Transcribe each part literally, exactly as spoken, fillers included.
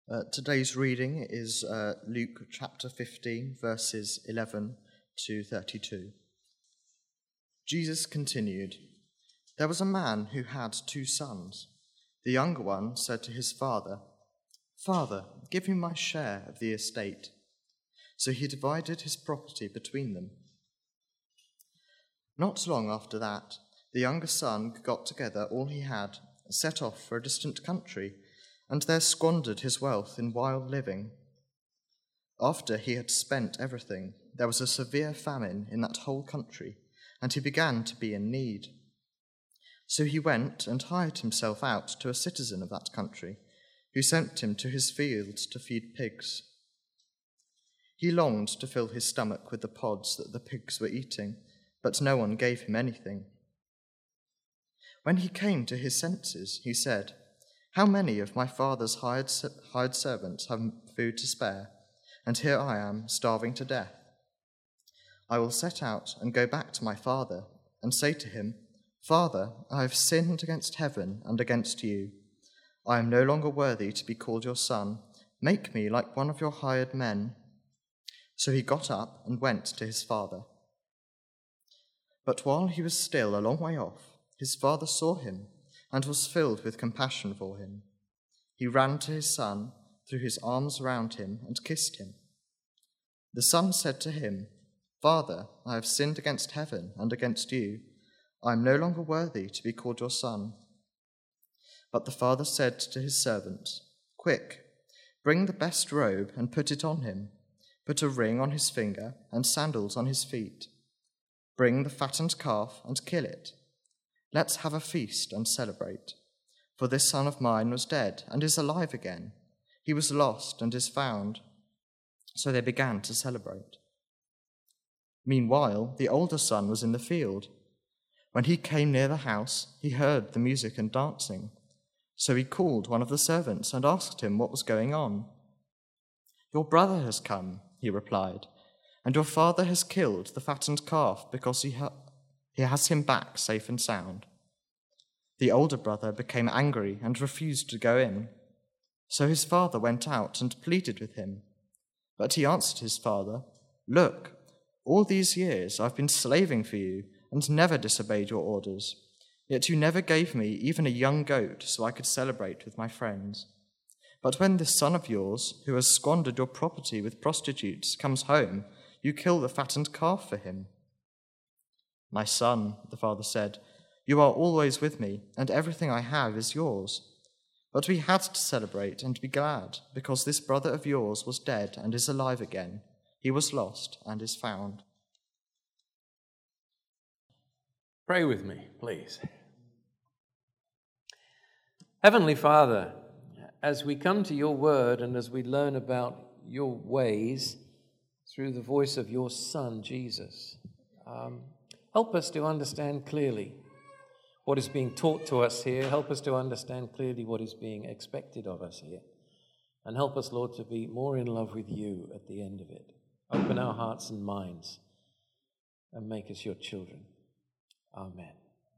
Uh, today's reading is uh, Luke chapter fifteen, verses eleven to thirty-two. Jesus continued, "There was a man who had two sons. The younger one said to his father, 'Father, give me my share of the estate.' So he divided his property between them. Not long after that, the younger son got together all he had, set off for a distant country, and there squandered his wealth in wild living. After he had spent everything, there was a severe famine in that whole country, and he began to be in need. So he went and hired himself out to a citizen of that country, who sent him to his fields to feed pigs. He longed to fill his stomach with the pods that the pigs were eating, but no one gave him anything. When he came to his senses, he said, 'How many of my father's hired, hired servants have food to spare, and here I am starving to death? I will set out and go back to my father and say to him, Father, I have sinned against heaven and against you. I am no longer worthy to be called your son. Make me like one of your hired men.' So he got up and went to his father. But while he was still a long way off, his father saw him and was filled with compassion for him. He ran to his son, threw his arms around him, and kissed him. The son said to him, 'Father, I have sinned against heaven and against you. I am no longer worthy to be called your son.' But the father said to his servants, 'Quick, bring the best robe and put it on him. Put a ring on his finger and sandals on his feet. Bring the fattened calf and kill it. Let's have a feast and celebrate. For this son of mine was dead and is alive again. He was lost and is found.' So they began to celebrate. Meanwhile, the older son was in the field. When he came near the house, he heard the music and dancing. So he called one of the servants and asked him what was going on. 'Your brother has come,' he replied, 'and your father has killed the fattened calf because he, ha- he has him back safe and sound.' The older brother became angry and refused to go in. So his father went out and pleaded with him. But he answered his father, 'Look, all these years I've been slaving for you and never disobeyed your orders. Yet you never gave me even a young goat so I could celebrate with my friends. But when this son of yours, who has squandered your property with prostitutes, comes home, you kill the fattened calf for him.' 'My son,' the father said, 'you are always with me, and everything I have is yours. But we had to celebrate and be glad, because this brother of yours was dead and is alive again. He was lost and is found.'" Pray with me, please. Heavenly Father, as we come to your word and as we learn about your ways through the voice of your Son, Jesus, um, help us to understand clearly what is being taught to us here. Help us to understand clearly what is being expected of us here. And help us, Lord, to be more in love with you at the end of it. Open our hearts and minds and make us your children. Amen.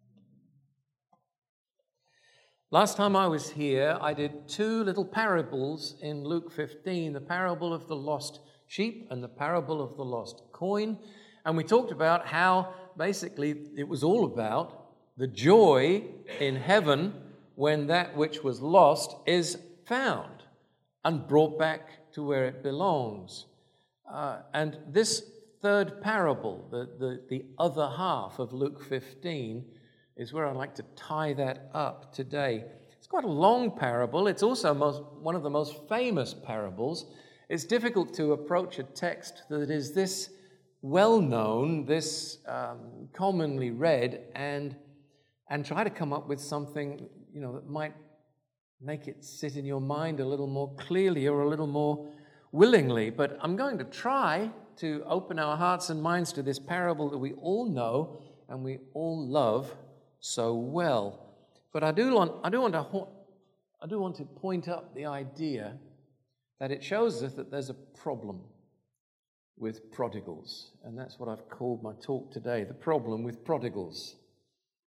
Last time I was here, I did two little parables in Luke fifteen, the parable of the lost sheep and the parable of the lost coin. And we talked about how basically it was all about the joy in heaven when that which was lost is found and brought back to where it belongs. Uh, and this third parable, the, the, the other half of Luke fifteen, is where I'd like to tie that up today. It's quite a long parable. It's also most, one of the most famous parables. It's difficult to approach a text that is this well-known, this um, commonly read, and and try to come up with something, you know, that might make it sit in your mind a little more clearly or a little more willingly. But I'm going to try to open our hearts and minds to this parable that we all know and we all love so well. But I do want, I do want to, I do want to point up the idea that it shows us that there's a problem with prodigals, and that's what I've called my talk today: the problem with prodigals.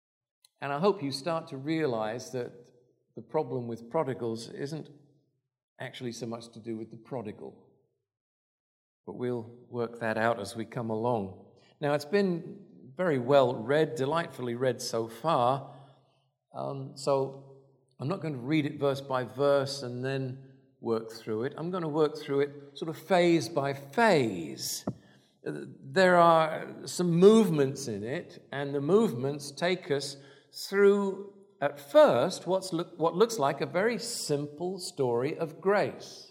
And I hope you start to realize that the problem with prodigals isn't actually so much to do with the prodigal. But we'll work that out as we come along. Now, it's been very well read, delightfully read so far. Um, so I'm not going to read it verse by verse and then work through it. I'm going to work through it sort of phase by phase. There are some movements in it, and the movements take us through, at first, what's look, what looks like a very simple story of grace.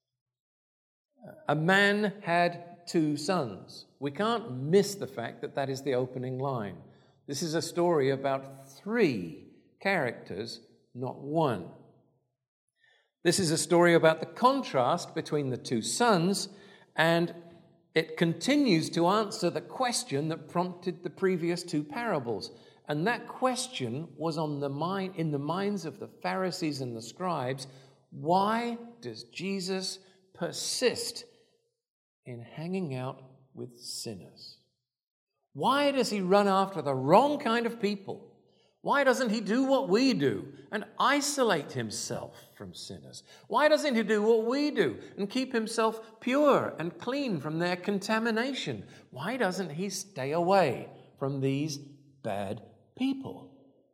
A man had two sons. We can't miss the fact that that is the opening line. This is a story about three characters, not one. This is a story about the contrast between the two sons, and it continues to answer the question that prompted the previous two parables. And that question was on the mind, in the minds of the Pharisees and the scribes. Why does Jesus persist in hanging out with sinners? Why does he run after the wrong kind of people? Why doesn't he do what we do and isolate himself from sinners? Why doesn't he do what we do and keep himself pure and clean from their contamination? Why doesn't he stay away from these bad people?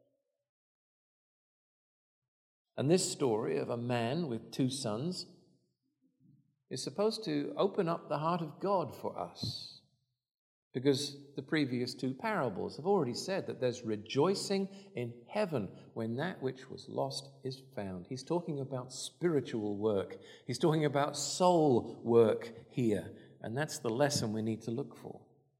And this story of a man with two sons is supposed to open up the heart of God for us, because the previous two parables have already said that there's rejoicing in heaven when that which was lost is found. He's talking about spiritual work. He's talking about soul work here, and that's the lesson we need to look for.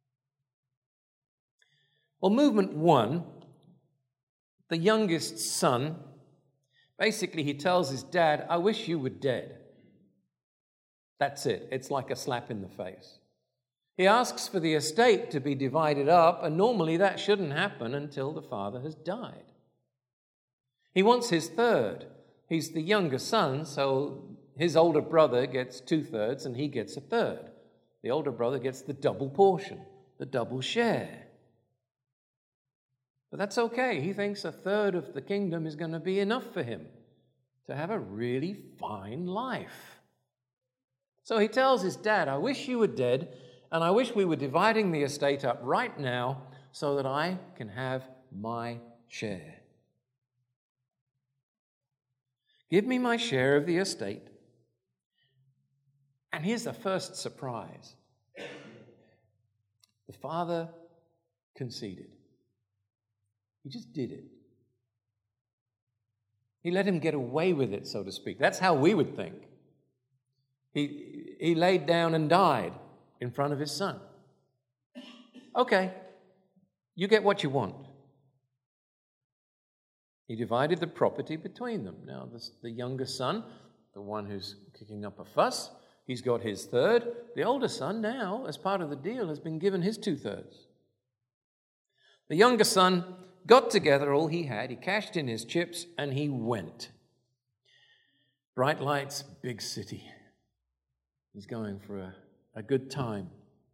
Well, movement one, the youngest son, basically he tells his dad, "I wish you were dead." That's it. It's like a slap in the face. He asks for the estate to be divided up, and normally that shouldn't happen until the father has died. He wants his third. He's the younger son, so his older brother gets two-thirds and he gets a third. The older brother gets the double portion, the double share. But that's okay. He thinks a third of the kingdom is going to be enough for him to have a really fine life. So he tells his dad, "I wish you were dead, and I wish we were dividing the estate up right now so that I can have my share. Give me my share of the estate." And here's the first surprise. The father conceded. He just did it. He let him get away with it, so to speak. That's how we would think. He, he laid down and died in front of his son. Okay, you get what you want. He divided the property between them. Now, this, the younger son, the one who's kicking up a fuss, he's got his third. The older son now, as part of the deal, has been given his two-thirds. The younger son got together all he had, he cashed in his chips, and he went. Bright lights, big city. He's going for a, a good time.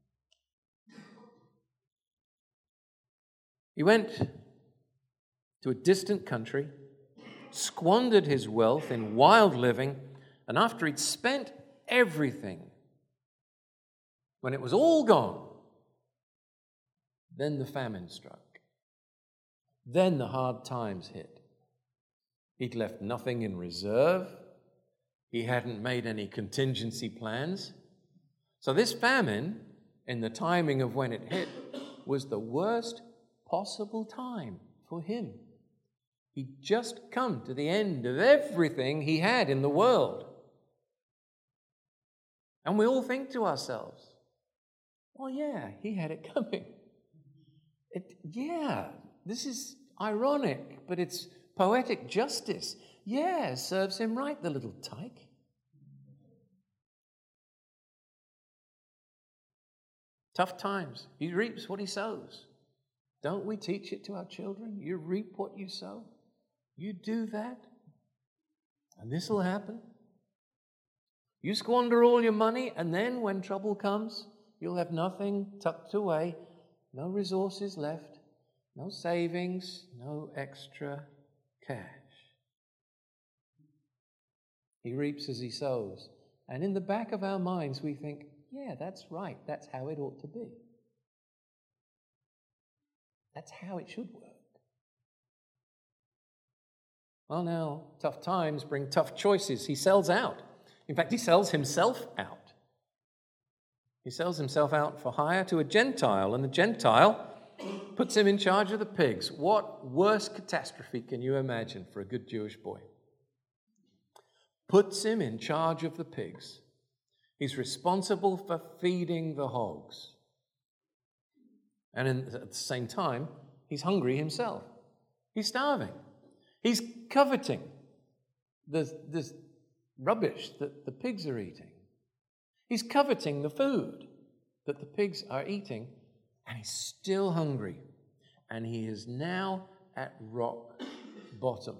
He went to a distant country, squandered his wealth in wild living, and after he'd spent everything, when it was all gone, then the famine struck. Then the hard times hit. He'd left nothing in reserve. He hadn't made any contingency plans. So this famine, in the timing of when it hit, was the worst possible time for him. He'd just come to the end of everything he had in the world. And we all think to ourselves, well, yeah, he had it coming. It, yeah, this is ironic, but it's poetic justice. Yeah, serves him right, the little tyke. Tough times. He reaps what he sows. Don't we teach it to our children? You reap what you sow. You do that, and this will happen. You squander all your money, and then when trouble comes, you'll have nothing tucked away, no resources left, no savings, no extra cash. He reaps as he sows. And in the back of our minds, we think, yeah, that's right. That's how it ought to be. That's how it should work. Well, now, tough times bring tough choices. He sells out. In fact, he sells himself out. He sells himself out for hire to a Gentile, and the Gentile puts him in charge of the pigs. What worse catastrophe can you imagine for a good Jewish boy? Puts him in charge of the pigs. He's responsible for feeding the hogs. And in, at the same time, he's hungry himself. He's starving. He's coveting the, the rubbish that the pigs are eating. He's coveting the food that the pigs are eating, and he's still hungry. And he is now at rock bottom.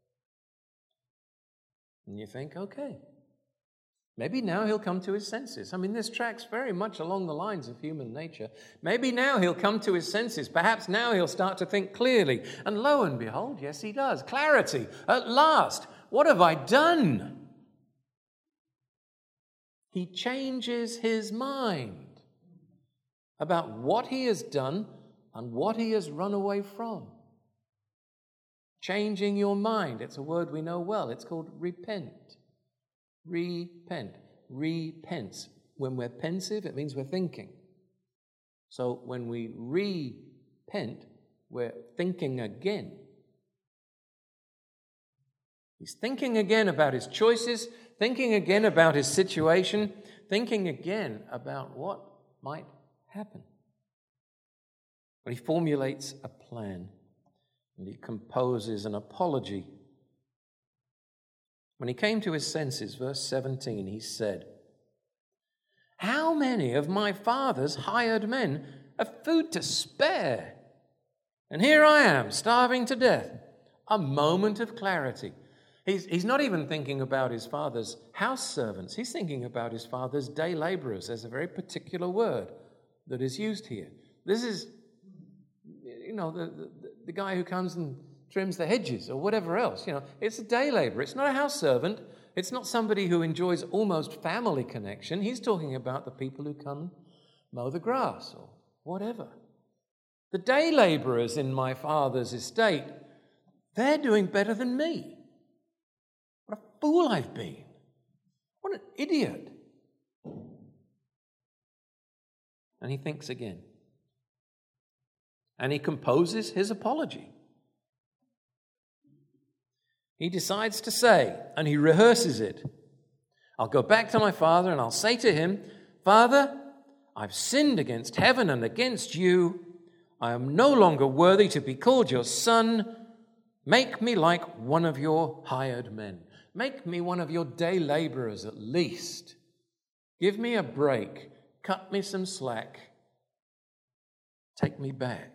And you think, okay, maybe now he'll come to his senses. I mean, this tracks very much along the lines of human nature. Maybe now he'll come to his senses. Perhaps now he'll start to think clearly. And lo and behold, yes, he does. Clarity. At last. What have I done? He changes his mind about what he has done and what he has run away from. Changing your mind. It's a word we know well. It's called repent. Repent. Repent. When we're pensive, it means we're thinking. So when we repent, we're thinking again. He's thinking again about his choices, thinking again about his situation, thinking again about what might happen. But he formulates a plan, and he composes an apology. When he came to his senses, verse seventeen, he said, "How many of my father's hired men have food to spare? And here I am, starving to death." A moment of clarity. He's, he's not even thinking about his father's house servants. He's thinking about his father's day laborers. There's a very particular word that is used here. This is, you know, the, the, the guy who comes and trims the hedges or whatever else. You know, it's a day laborer. It's not a house servant. It's not somebody who enjoys almost family connection. He's talking about the people who come mow the grass or whatever. The day laborers in my father's estate, they're doing better than me. What a fool I've been. What an idiot. And he thinks again. And he composes his apology. He decides to say, and he rehearses it, "I'll go back to my father and I'll say to him, 'Father, I've sinned against heaven and against you. I am no longer worthy to be called your son. Make me like one of your hired men. Make me one of your day laborers at least. Give me a break. Cut me some slack. Take me back.'"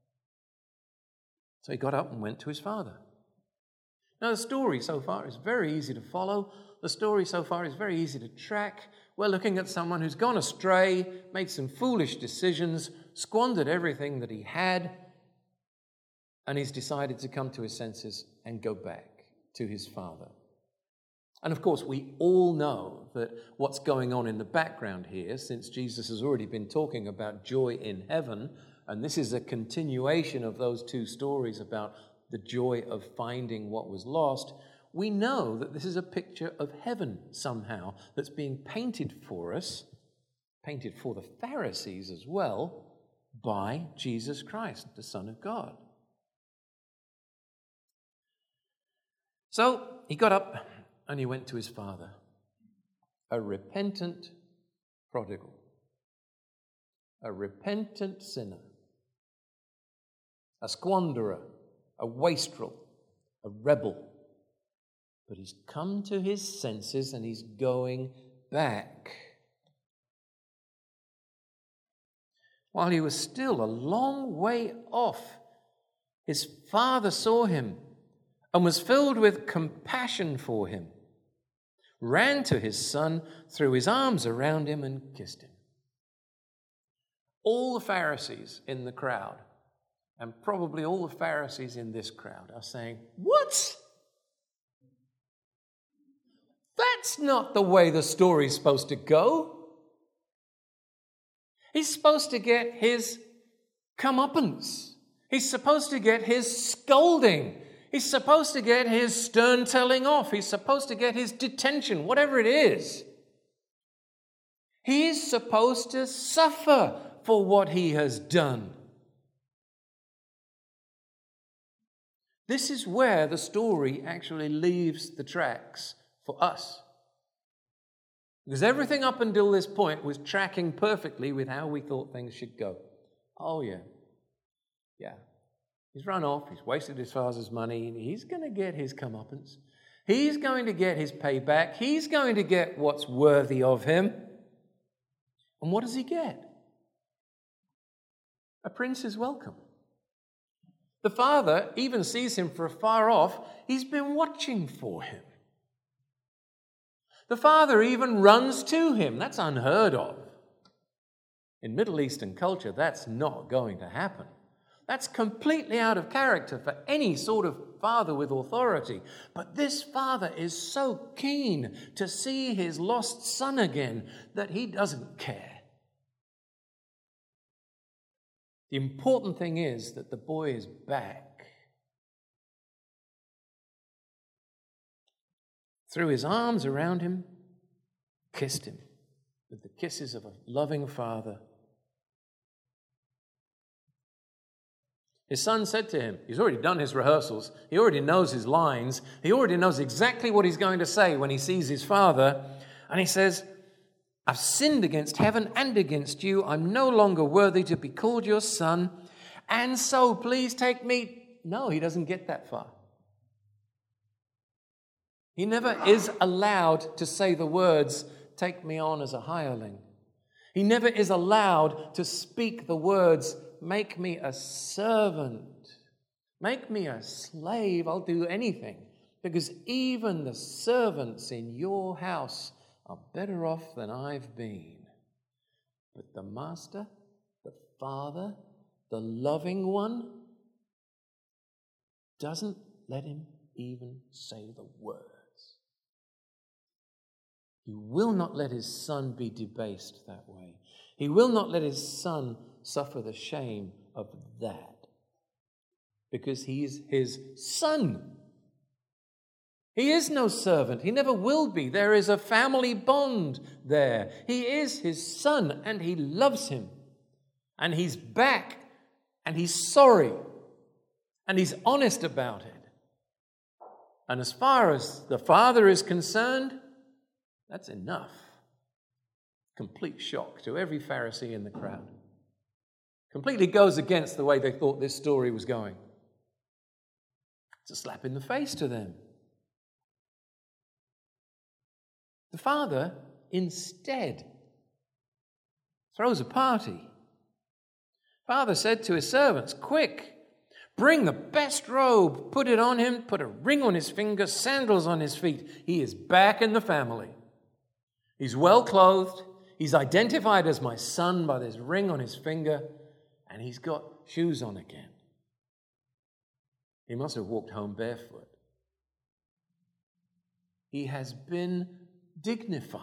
So he got up and went to his father. Now, the story so far is very easy to follow. The story so far is very easy to track. We're looking at someone who's gone astray, made some foolish decisions, squandered everything that he had, and he's decided to come to his senses and go back to his father. And of course, we all know that what's going on in the background here, since Jesus has already been talking about joy in heaven, and this is a continuation of those two stories about the joy of finding what was lost, we know that this is a picture of heaven somehow that's being painted for us, painted for the Pharisees as well, by Jesus Christ, the Son of God. So he got up and he went to his father, a repentant prodigal, a repentant sinner, a squanderer, a wastrel, a rebel. But he's come to his senses and he's going back. While he was still a long way off, his father saw him and was filled with compassion for him, ran to his son, threw his arms around him and kissed him. All the Pharisees in the crowd, and probably all the Pharisees in this crowd, are saying, "What? That's not the way the story's supposed to go. He's supposed to get his comeuppance. He's supposed to get his scolding. He's supposed to get his stern telling off. He's supposed to get his detention, whatever it is. He is supposed to suffer for what he has done. This is where the story actually leaves the tracks for us. Because everything up until this point was tracking perfectly with how we thought things should go. Oh, yeah. Yeah. He's run off. He's wasted his father's money. He's going to get his comeuppance. He's going to get his payback. He's going to get what's worthy of him. And what does he get? A prince's welcome. The father even sees him from afar off. He's been watching for him. The father even runs to him. That's unheard of. In Middle Eastern culture, that's not going to happen. That's completely out of character for any sort of father with authority. But this father is so keen to see his lost son again that he doesn't care. The important thing is that the boy is back. Threw his arms around him, kissed him with the kisses of a loving father. His son said to him, he's already done his rehearsals, he already knows his lines, he already knows exactly what he's going to say when he sees his father, and he says, I've sinned against heaven and against you. I'm no longer worthy to be called your son, and so please take me. No, he doesn't get that far. He never is allowed to say the words, take me on as a hireling. He never is allowed to speak the words, make me a servant. Make me a slave. I'll do anything. Because even the servants in your house are better off than I've been. But the master, the father, the loving one, doesn't let him even say the words. He will not let his son be debased that way. He will not let his son suffer the shame of that. Because he is his son. He is no servant. He never will be. There is a family bond there. He is his son and he loves him. And he's back and he's sorry. And he's honest about it. And as far as the father is concerned, that's enough. Complete shock to every Pharisee in the crowd. Completely goes against the way they thought this story was going. It's a slap in the face to them. The father instead throws a party. Father said to his servants, quick, bring the best robe, put it on him, put a ring on his finger, sandals on his feet. He is back in the family. He's well clothed. He's identified as my son by this ring on his finger, and he's got shoes on again. He must have walked home barefoot. He has been dignified.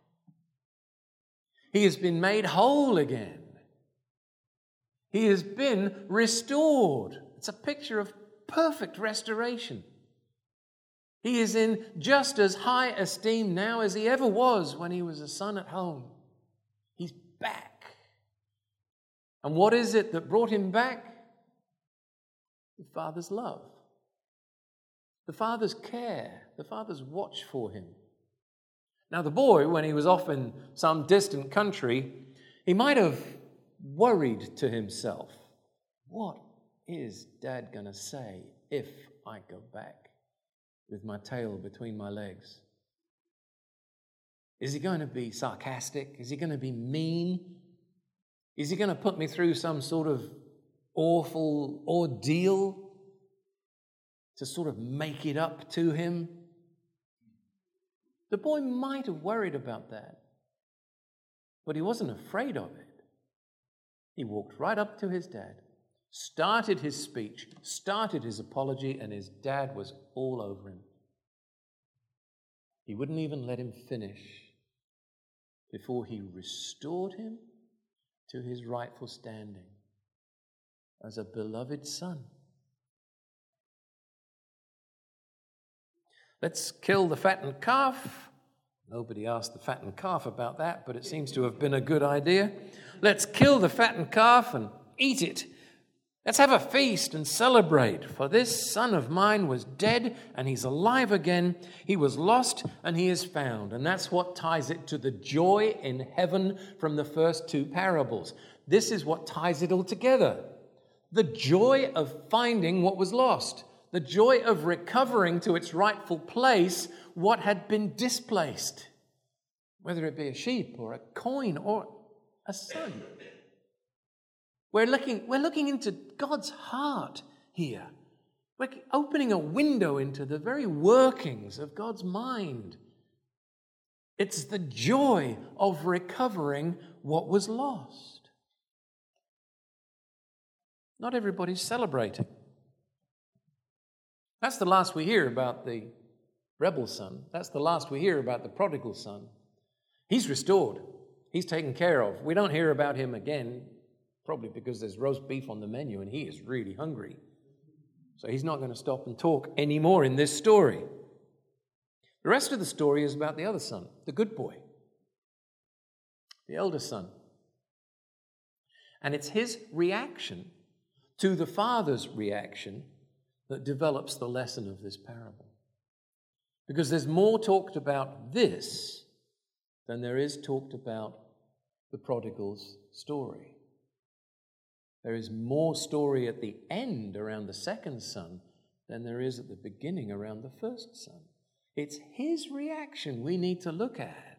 He has been made whole again. He has been restored. It's a picture of perfect restoration. He is in just as high esteem now as he ever was when he was a son at home. He's back. And what is it that brought him back? The Father's love. The Father's care. The Father's watch for him. Now, the boy, when he was off in some distant country, he might have worried to himself, what is Dad going to say if I go back with my tail between my legs? Is he going to be sarcastic? Is he going to be mean? Is he going to put me through some sort of awful ordeal to sort of make it up to him? The boy might have worried about that, but he wasn't afraid of it. He walked right up to his dad, started his speech, started his apology, and his dad was all over him. He wouldn't even let him finish before he restored him to his rightful standing as a beloved son. Let's kill the fattened calf. Nobody asked the fattened calf about that, but it seems to have been a good idea. Let's kill the fattened calf and eat it. Let's have a feast and celebrate, for this son of mine was dead and he's alive again. He was lost and he is found. And that's what ties it to the joy in heaven from the first two parables. This is what ties it all together. The joy of finding what was lost. The joy of recovering to its rightful place what had been displaced. Whether it be a sheep or a coin or a son. We're looking, we're looking into God's heart here. We're opening a window into the very workings of God's mind. It's the joy of recovering what was lost. Not everybody's celebrating. That's the last we hear about the rebel son. That's the last we hear about the prodigal son. He's restored. He's taken care of. We don't hear about him again. Probably because there's roast beef on the menu and he is really hungry. So he's not going to stop and talk anymore in this story. The rest of the story is about the other son, the good boy, the elder son. And it's his reaction to the father's reaction that develops the lesson of this parable. Because there's more talked about this than there is talked about the prodigal's story. There is more story at the end around the second son than there is at the beginning around the first son. It's his reaction we need to look at.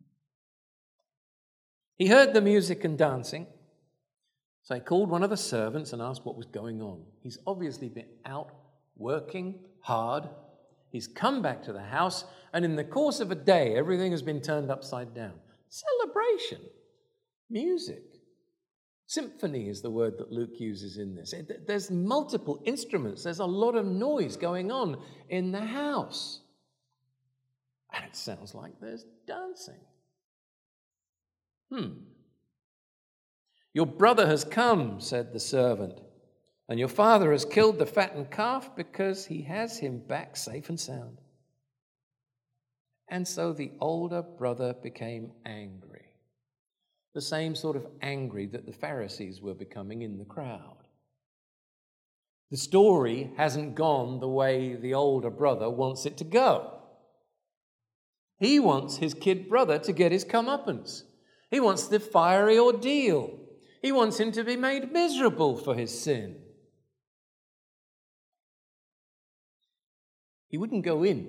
He heard the music and dancing, so he called one of the servants and asked what was going on. He's obviously been out working hard. He's come back to the house, and in the course of a day, everything has been turned upside down. Celebration, music. Symphony is the word that Luke uses in this. There's multiple instruments. There's a lot of noise going on in the house. And it sounds like there's dancing. Hmm. Your brother has come, said the servant, and your father has killed the fattened calf because he has him back safe and sound. And so the older brother became angry. The same sort of angry that the Pharisees were becoming in the crowd. The story hasn't gone the way the older brother wants it to go. He wants his kid brother to get his comeuppance. He wants the fiery ordeal. He wants him to be made miserable for his sin. He wouldn't go in.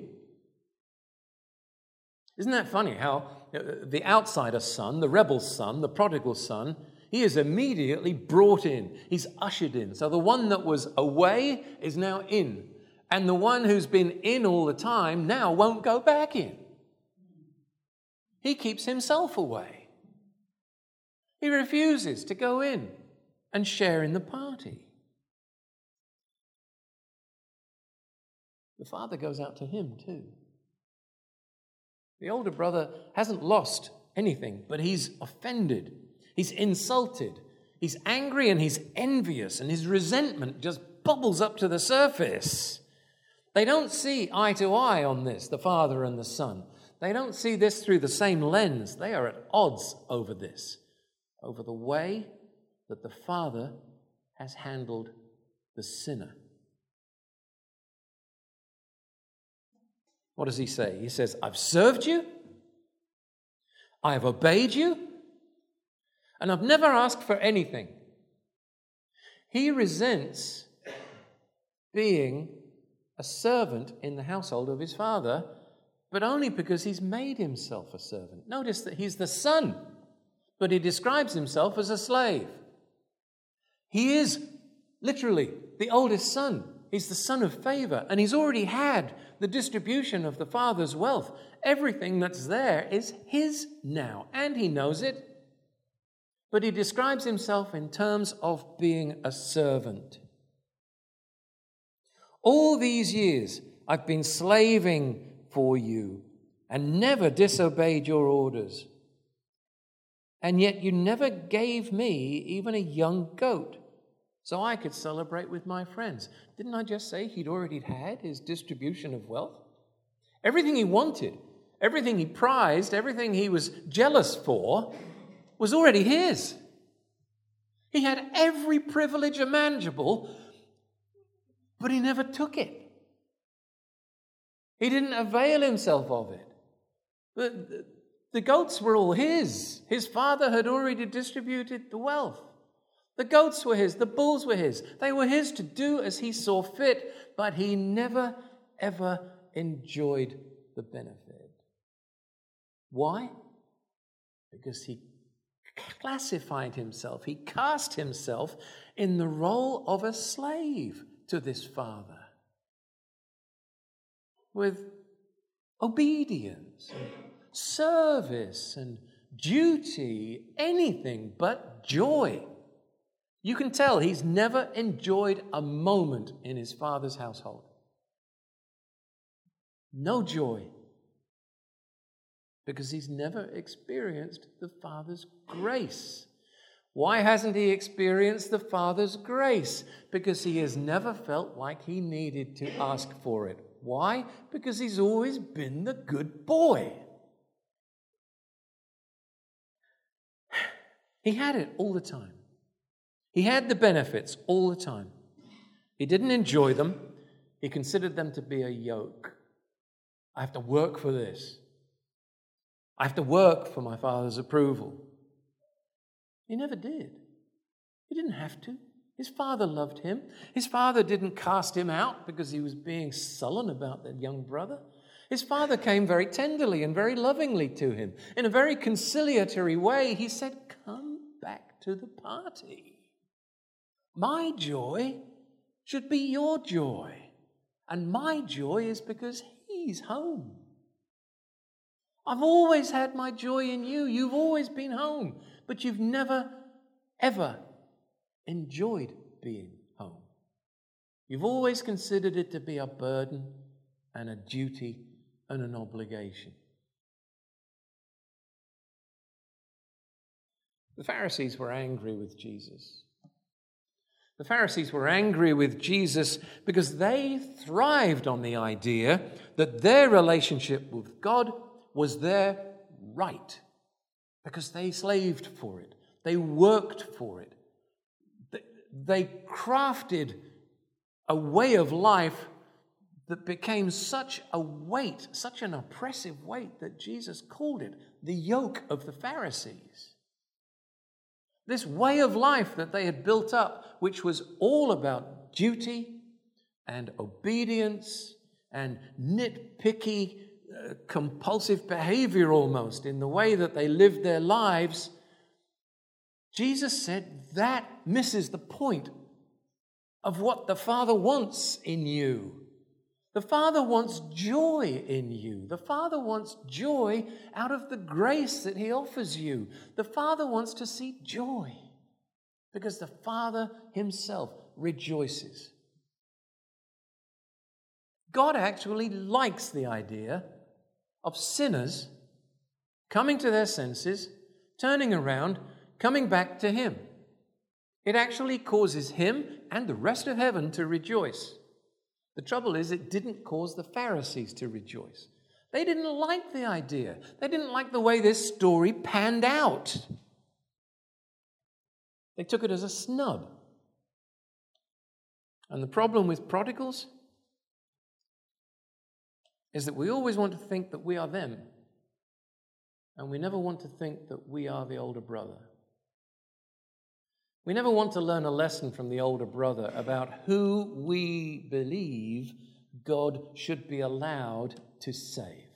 Isn't that funny how the outsider son, the rebel son, the prodigal son, he is immediately brought in. He's ushered in. So the one that was away is now in. And the one who's been in all the time now won't go back in. He keeps himself away. He refuses to go in and share in the party. The father goes out to him too. The older brother hasn't lost anything, but he's offended. He's insulted. He's angry and he's envious, and his resentment just bubbles up to the surface. They don't see eye to eye on this, the father and the son. They don't see this through the same lens. They are at odds over this, over the way that the father has handled the sinner. What does he say? He says, I've served you, I have obeyed you, and I've never asked for anything. He resents being a servant in the household of his father, but only because he's made himself a servant. Notice that he's the son, but he describes himself as a slave. He is literally the oldest son. He's the son of favor, and he's already had the distribution of the father's wealth. Everything that's there is his now, and he knows it. But he describes himself in terms of being a servant. All these years I've been slaving for you, and never disobeyed your orders. And yet you never gave me even a young goat so I could celebrate with my friends. Didn't I just say he'd already had his distribution of wealth? Everything he wanted, everything he prized, everything he was jealous for was already his. He had every privilege imaginable, but he never took it. He didn't avail himself of it. The, the, the goats were all his. His father had already distributed the wealth. The goats were his. The bulls were his. They were his to do as he saw fit, but he never, ever enjoyed the benefit. Why? Because he classified himself, he cast himself in the role of a slave to this father, with obedience, and service, and duty, anything but joy. You can tell he's never enjoyed a moment in his father's household. No joy. Because he's never experienced the Father's grace. Why hasn't he experienced the Father's grace? Because he has never felt like he needed to ask for it. Why? Because he's always been the good boy. He had it all the time. He had the benefits all the time. He didn't enjoy them. He considered them to be a yoke. I have to work for this. I have to work for my Father's approval. He never did. He didn't have to. His Father loved him. His Father didn't cast him out because he was being sullen about that young brother. His Father came very tenderly and very lovingly to him. In a very conciliatory way, he said, "Come back to the party. My joy should be your joy. And my joy is because he's home. I've always had my joy in you. You've always been home, but you've never, ever enjoyed being home. You've always considered it to be a burden and a duty and an obligation." The Pharisees were angry with Jesus. The Pharisees were angry with Jesus because they thrived on the idea that their relationship with God was their right, because they slaved for it. They worked for it. They crafted a way of life that became such a weight, such an oppressive weight, that Jesus called it the yoke of the Pharisees. This way of life that they had built up, which was all about duty and obedience and nitpicky, uh, compulsive behavior almost in the way that they lived their lives, Jesus said that misses the point of what the Father wants in you. The Father wants joy in you. The Father wants joy out of the grace that He offers you. The Father wants to see joy because the Father Himself rejoices. God actually likes the idea of sinners coming to their senses, turning around, coming back to Him. It actually causes Him and the rest of heaven to rejoice. The trouble is, it didn't cause the Pharisees to rejoice. They didn't like the idea. They didn't like the way this story panned out. They took it as a snub. And the problem with prodigals is that we always want to think that we are them, and we never want to think that we are the older brother. We never want to learn a lesson from the older brother about who we believe God should be allowed to save.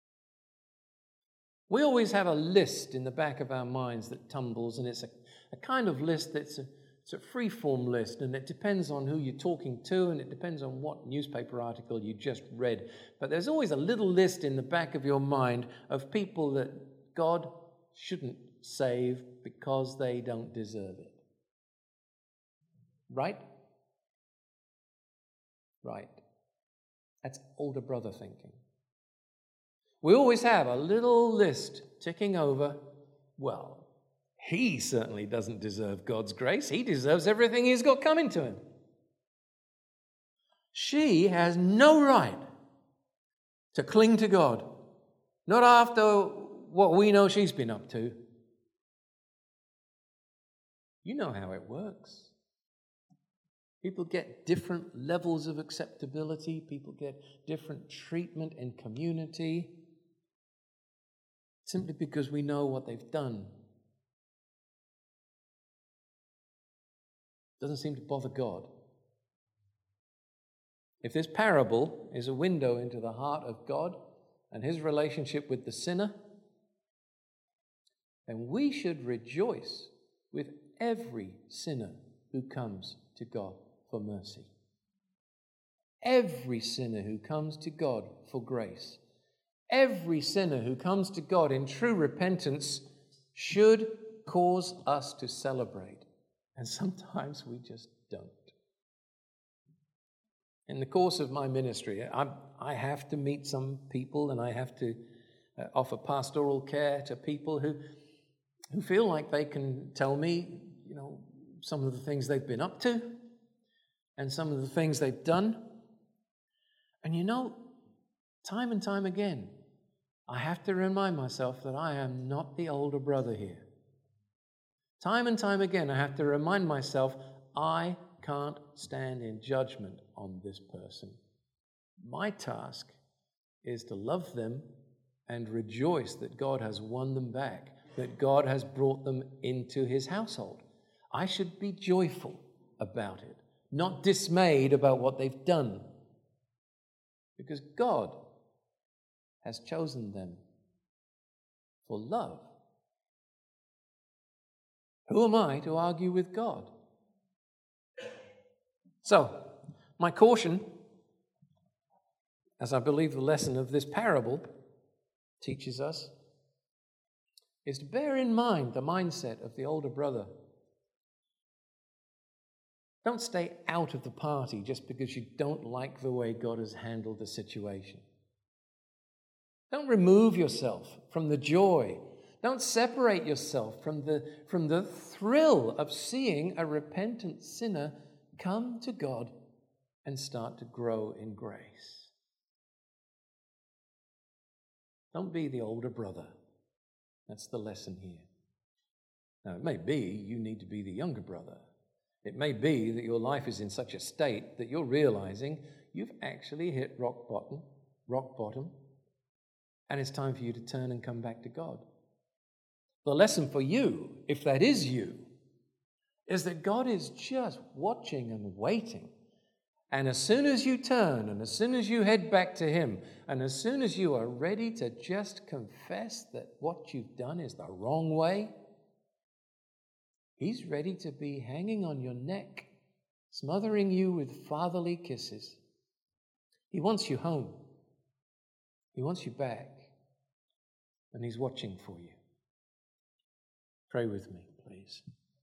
We always have a list in the back of our minds that tumbles, and it's a, a kind of list that's a, it's a free-form list, and it depends on who you're talking to, and it depends on what newspaper article you just read. But there's always a little list in the back of your mind of people that God shouldn't save because they don't deserve it. Right? Right. That's older brother thinking. We always have a little list ticking over. Well, he certainly doesn't deserve God's grace. He deserves everything he's got coming to him. She has no right to cling to God, not after what we know she's been up to. You know how it works. People get different levels of acceptability. People get different treatment in community simply because we know what they've done. Doesn't seem to bother God. If this parable is a window into the heart of God and his relationship with the sinner, then we should rejoice with every sinner who comes to God for mercy. Every sinner who comes to God for grace. Every sinner who comes to God in true repentance should cause us to celebrate. And sometimes we just don't. In the course of my ministry, I, I have to meet some people, and I have to uh, offer pastoral care to people who, who feel like they can tell me, you know, some of the things they've been up to and some of the things they've done. And you know, time and time again, I have to remind myself that I am not the older brother here. Time and time again, I have to remind myself I can't stand in judgment on this person. My task is to love them and rejoice that God has won them back, that God has brought them into his household. I should be joyful about it, not dismayed about what they've done, because God has chosen them for love. Who am I to argue with God? So, my caution, as I believe the lesson of this parable teaches us, is to bear in mind the mindset of the older brother. Don't stay out of the party just because you don't like the way God has handled the situation. Don't remove yourself from the joy. Don't separate yourself from the, from the thrill of seeing a repentant sinner come to God and start to grow in grace. Don't be the older brother. That's the lesson here. Now, it may be you need to be the younger brother. It may be that your life is in such a state that you're realizing you've actually hit rock bottom, rock bottom, and it's time for you to turn and come back to God. The lesson for you, if that is you, is that God is just watching and waiting. And as soon as you turn, and as soon as you head back to him, and as soon as you are ready to just confess that what you've done is the wrong way, he's ready to be hanging on your neck, smothering you with fatherly kisses. He wants you home. He wants you back. And he's watching for you. Pray with me, please.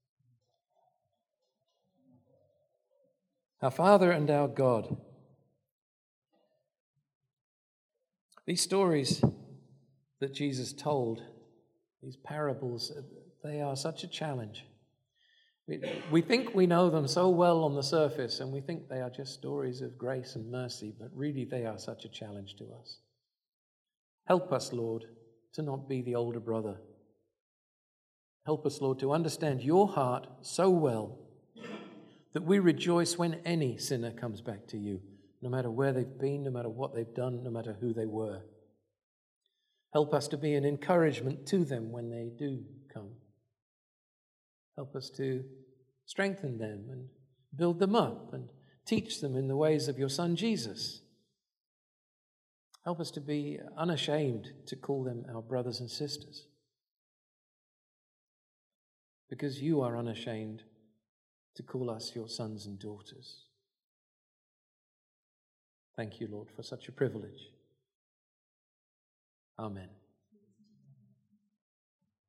Our Father and our God, these stories that Jesus told, these parables, they are such a challenge. We, we think we know them so well on the surface, and we think they are just stories of grace and mercy, but really they are such a challenge to us. Help us, Lord, to not be the older brother. Help us, Lord, to understand your heart so well that we rejoice when any sinner comes back to you, no matter where they've been, no matter what they've done, no matter who they were. Help us to be an encouragement to them when they do come. Help us to strengthen them and build them up and teach them in the ways of your Son Jesus. Help us to be unashamed to call them our brothers and sisters, because you are unashamed to call us your sons and daughters. Thank you, Lord, for such a privilege. Amen.